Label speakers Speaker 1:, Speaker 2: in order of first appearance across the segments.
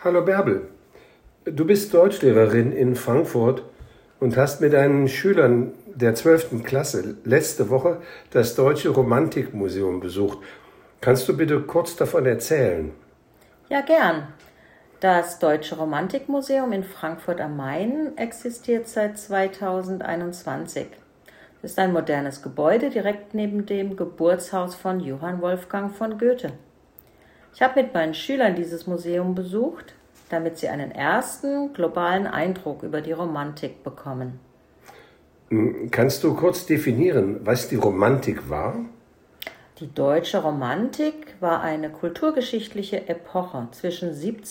Speaker 1: Hallo Bärbel, du bist Deutschlehrerin in Frankfurt und hast mit deinen Schülern der 12. Klasse letzte Woche das Deutsche Romantikmuseum besucht. Kannst du bitte kurz davon erzählen?
Speaker 2: Ja, gern. Das Deutsche Romantikmuseum in Frankfurt am Main existiert seit 2021. Es ist ein modernes Gebäude direkt neben dem Geburtshaus von Johann Wolfgang von Goethe. Ich habe mit meinen Schülern dieses Museum besucht, damit sie einen ersten globalen Eindruck über die Romantik bekommen.
Speaker 1: Kannst du kurz definieren, was die Romantik war?
Speaker 2: Die deutsche Romantik war eine kulturgeschichtliche Epoche zwischen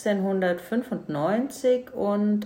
Speaker 2: 1795 und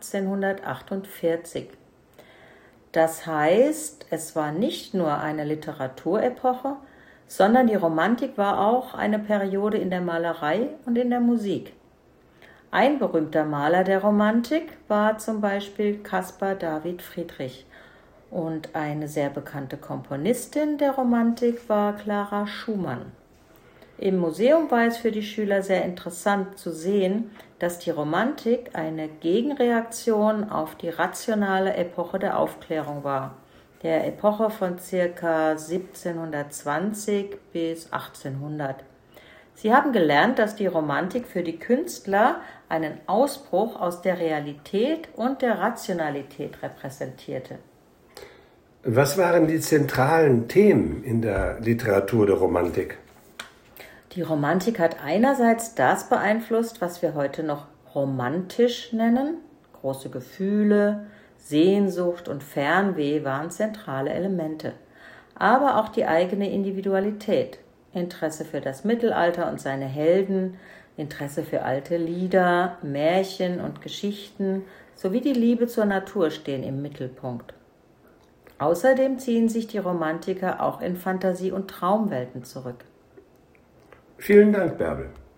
Speaker 2: 1848. Das heißt, es war nicht nur eine Literaturepoche, sondern die Romantik war auch eine Periode in der Malerei und in der Musik. Ein berühmter Maler der Romantik war zum Beispiel Caspar David Friedrich. Und eine sehr bekannte Komponistin der Romantik war Clara Schumann. Im Museum war es für die Schüler sehr interessant zu sehen, dass die Romantik eine Gegenreaktion auf die rationale Epoche der Aufklärung war, der Epoche von ca. 1720 bis 1800. Sie haben gelernt, dass die Romantik für die Künstler einen Ausbruch aus der Realität und der Rationalität repräsentierte.
Speaker 1: Was waren die zentralen Themen in der Literatur der Romantik?
Speaker 2: Die Romantik hat einerseits das beeinflusst, was wir heute noch romantisch nennen. Große Gefühle, Sehnsucht und Fernweh waren zentrale Elemente. Aber auch die eigene Individualität, Interesse für das Mittelalter und seine Helden, Interesse für alte Lieder, Märchen und Geschichten sowie die Liebe zur Natur stehen im Mittelpunkt. Außerdem ziehen sich die Romantiker auch in Fantasie- und Traumwelten zurück.
Speaker 1: Vielen Dank, Bärbel.